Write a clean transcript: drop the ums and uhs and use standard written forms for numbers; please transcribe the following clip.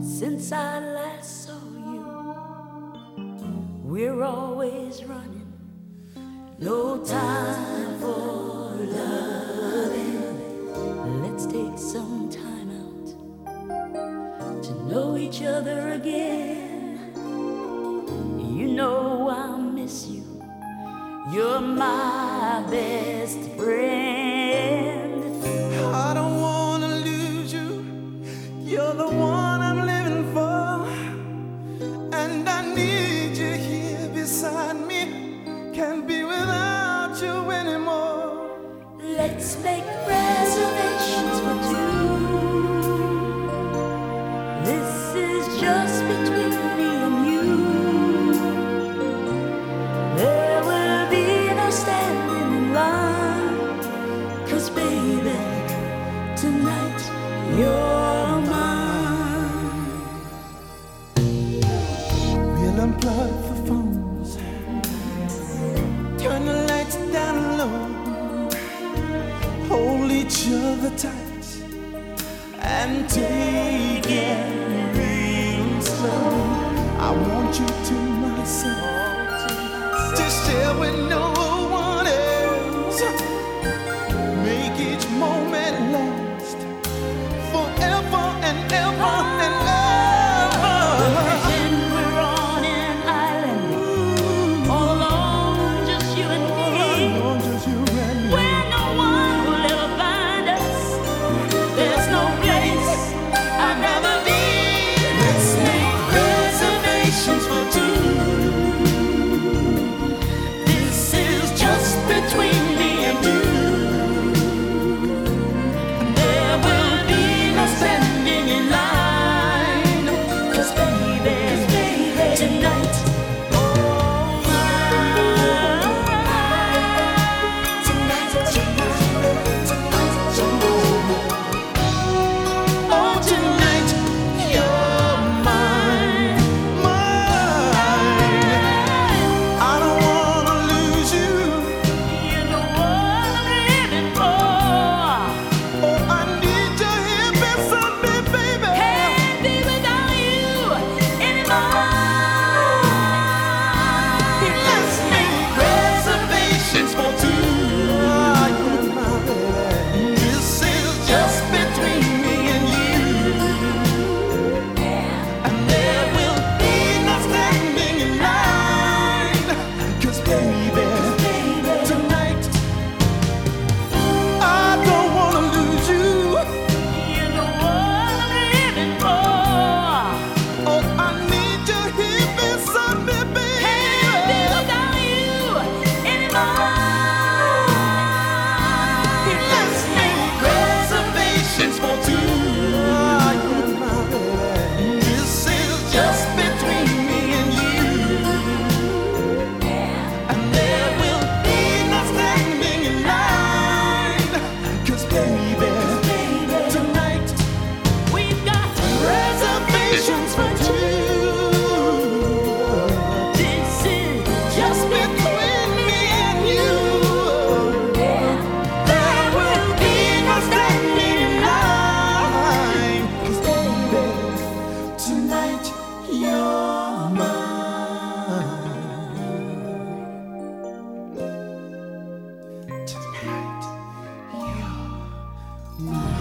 Since I last saw you, we're always running. No time for loving. Let's take some time out to know each other again. You know I'll miss you. You're my best friend. I don't wanna lose you. You're the one I'm living for, and I need you here beside me. Can't be without you anymore. Let's make reservations for two. This is just between me and you. There will be no standing in line, 'cause baby, tonight you're mine. We'll unplug the phones, turn the lights down low, hold each other tight, and take it real slow. I want you to myself, to share with no one else. Make each moment last forever and ever and ever. Pretend we're on an island, all alone, just you and me, where no one will ever find us. There's no place I'd rather be. Let's make reservations for two. This is just between me and you. There will be no standing in line, 'cause baby, tonight, oh my, tonight, Oh, tonight you're mine, mine. I don't wanna lose you. you're the one I'm living for. Oh, I need you here beside me, baby. Can't be without you anymore. Let's make reservations for two. This is just between me and you, and there will be no standing in line, 'cause baby, tonight I don't wanna lose you. You're the one I'm living for. Oh, I need you here beside me, Can't be baby. without you anymore. Let's make reservations for two. This is just between me and you, and there will be no standing in line, 'cause baby, tonight We've got reservations for two. this is just Between me and you, there will be no standing in line, 'cause baby, tonight you're mine. Tonight you're mine.